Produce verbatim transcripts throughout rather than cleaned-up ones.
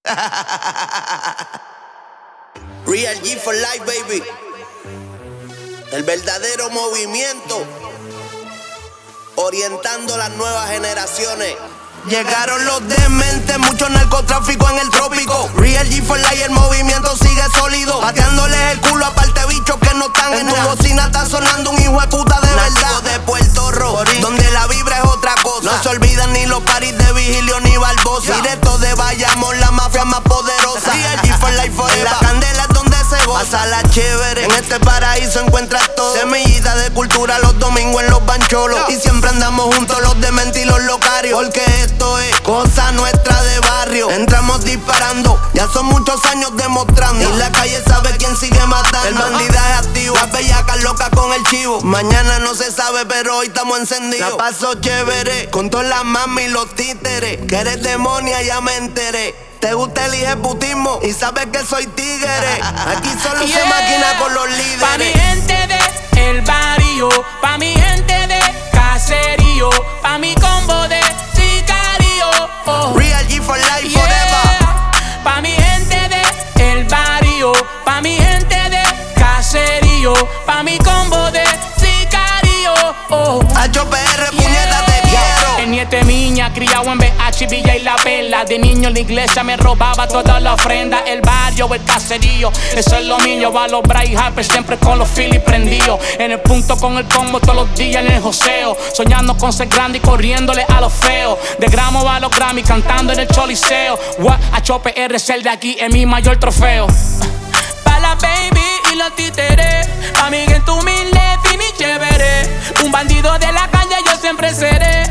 Real G for life, baby. El verdadero movimiento, orientando las nuevas generaciones. Llegaron los dementes, mucho narcotráfico en el trópico. Real G for life, el movimiento sigue sólido. Pateándoles el culo a parte bichos que no están en tu bocina. Está sonando un hijo de puta de verdad. De Puerto Rico, donde la vibra es otra cosa. No se olvidan ni los paris de Vigilio ni Barbosa. Directo de Bayamón, la mafia más poderosa. Real G for life forever. La candela es donde se goza. Pásala chévere, en este paraíso encuentras todo. Semillita de cultura los domingos en los bancholos. Y siempre andamos juntos los dementes y los locarios. Porque esto es cosa nuestra de barrio. Entramos disparando, ya son muchos años demostrando. Y la calle sabe quién sigue matando. El bandidaje activo, las bellacas locas con el chivo. Mañana no se sabe, pero hoy estamos encendidos. La paso chévere, con todas las mami y los títeres. Que eres demonia, ya me enteré. Te gusta el hijeputismo y sabes que soy tigre. Aquí solo yeah. se maquina con los líderes. Pa' mi gente de el barrio, pa' mi gente de caserío, pa' mi combo de sicario. Oh. Real G for life yeah. forever. Pa' mi gente de el barrio, pa' mi gente de caserío, pa' mi combo de sicario. Oh. H P R, yeah. puñeta, te quiero. El nieto de miña, criado en B H, Villa y la Vela. De niño en la iglesia me robaba toda la ofrenda. El barrio, el caserío, eso es lo mío. Va a los Bryce Harper siempre con los Phillies prendidos. En el punto con el combo todos los días en el joseo. Soñando con ser grande y corriéndole a los feos. De gramo va a los Grammy cantando en el choliseo. H P R es el de aquí, es mi mayor trofeo. Pa' la baby y los títeres, pa' mi gente humilde, fin y chévere. Un bandido de la calle yo siempre seré.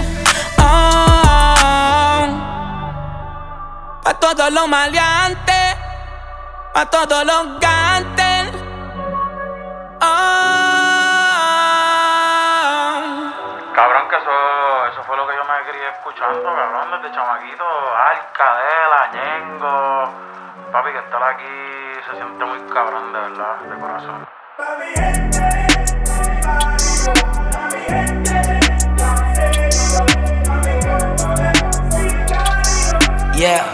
Oh, pa' todos los maleantes, pa' todos los gantes. Oh. Cabrón, que eso, eso fue lo que yo me crié escuchando, cabrón, desde chamaquito. Alcadela, Ñengo. Papi, que estar aquí se siente muy cabrón, de verdad, de corazón. Pa' mi gente, pa' mi gente, yeah.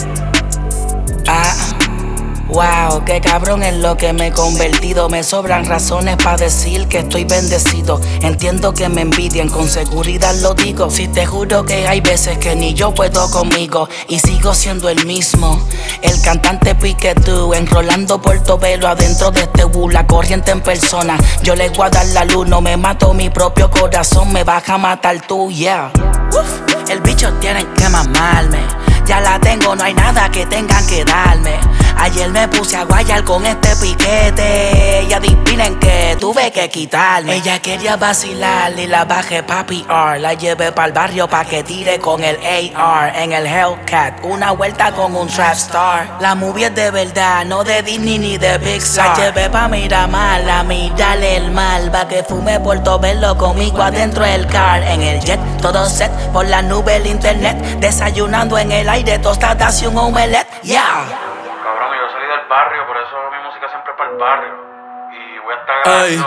Ah, wow, qué cabrón en lo que me he convertido. Me sobran razones para decir que estoy bendecido. Entiendo que me envidian, con seguridad lo digo. Si te juro que hay veces que ni yo puedo conmigo. Y sigo siendo el mismo, el cantante Piquetú, enrolando Portobelo adentro de este U, la corriente en persona. Yo le voy a dar la luz, no me mato mi propio corazón, me vas a matar tú, yeah. Uf, el bicho tiene que mamarme. Ya la tengo, no hay nada que tengan que darme. Ayer me puse a guayar con este piquete y adivinen que tuve que quitarme. Ella quería vacilar y la bajé pa' P R. La llevé pa'l barrio pa' que tire con el A R. En el Hellcat, una vuelta con un trap star. La movie es de verdad, no de Disney ni de Pixar. La llevé pa' Miramar, a mirarle el mal, pa' que fume Portobelo conmigo adentro del car. En el jet, todo set, por la nube el internet. Desayunando en el aire, tostadas y un omelette, yeah. Cabrón, yo salí del barrio, por eso mi música siempre es para el barrio. Y voy a estar Ey,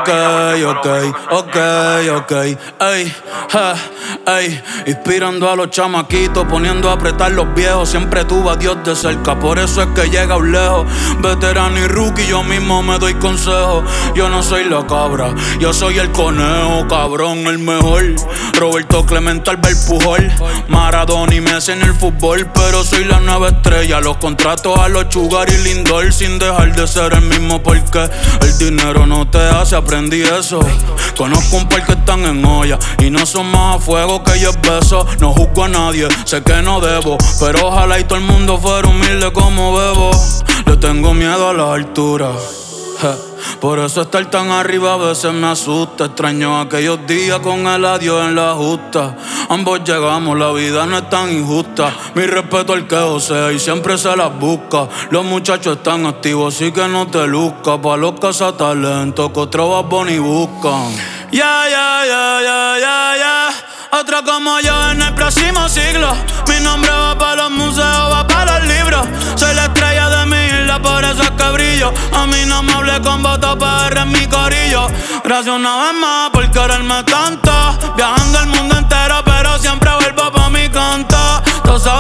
ok, ok, ok, ok, ey, ja, ey, inspirando a los chamaquitos, poniendo a apretar los viejos. Siempre tuve a Dios de cerca, por eso es que llega un lejos. Veterano y rookie, yo mismo me doy consejo. Yo no soy la cabra, yo soy el conejo, cabrón, el mejor. Roberto Clemente, Albert Pujol, Maradona y Messi en el fútbol, pero soy la nueva estrella. Los contratos a los Sugar y Lindor, sin dejar de ser el mismo porque el dinero no te hace, aprendí eso. Conozco un par que están en olla y no son más a fuego que ellos besos. No juzgo a nadie, sé que no debo, pero ojalá y todo el mundo fuera humilde como Bebo. Le tengo miedo a las alturas, por eso estar tan arriba a veces me asusta. Extraño aquellos días con el adiós en la justa. Ambos llegamos, la vida no es tan injusta. Mi respeto al que josea y siempre se las busca. Los muchachos están activos, así que no te luzcas. Pa' los cazatalentos que otros Bad Bunny buscan. Ya, ya, ya, ya, ya, ya. Otro como yo en el próximo siglo. Mi nombre va para los museos, va para los libros. Soy la estrella de mi isla, por eso es que brillo. A mí no me hablé con voto P R en mi corillo. Gracias una vez más por quererme tanto. Viajando el mundo entero, pero siempre vuelvo pa' mi canto. Todos saben que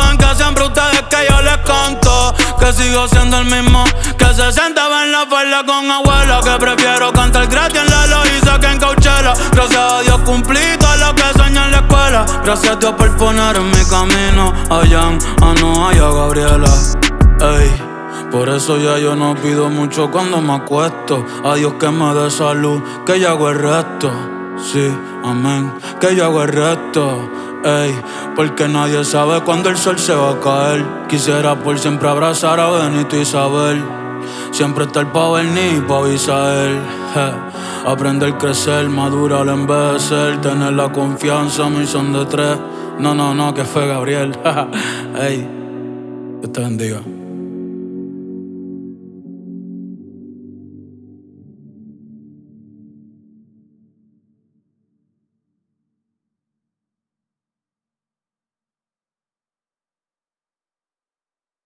siempre ustedes que yo les canto. Que sigo siendo el mismo que se sentaba en la falda con abuela. Que prefiero cantar gratis en la Loíza que en Coachella. Gracias a Dios cumplí todo lo que soñé en la escuela. Gracias a Dios por poner en mi camino a Jan, a Noah y a Gabriela. Ey, por eso ya yo no pido mucho cuando me acuesto. A Dios que me dé salud, que yo hago el resto. Sí, amén, que yo hago el resto. Ey, porque nadie sabe cuándo el sol se va a caer. Quisiera por siempre abrazar a Benito y Isabel. Siempre estar pa' Berni y pa' Abisael. Aprender, crecer, madurar, envejecer. Tener la confianza, mi son de tres. No, no, no, que fue Gabriel. Ey, Dios te bendiga.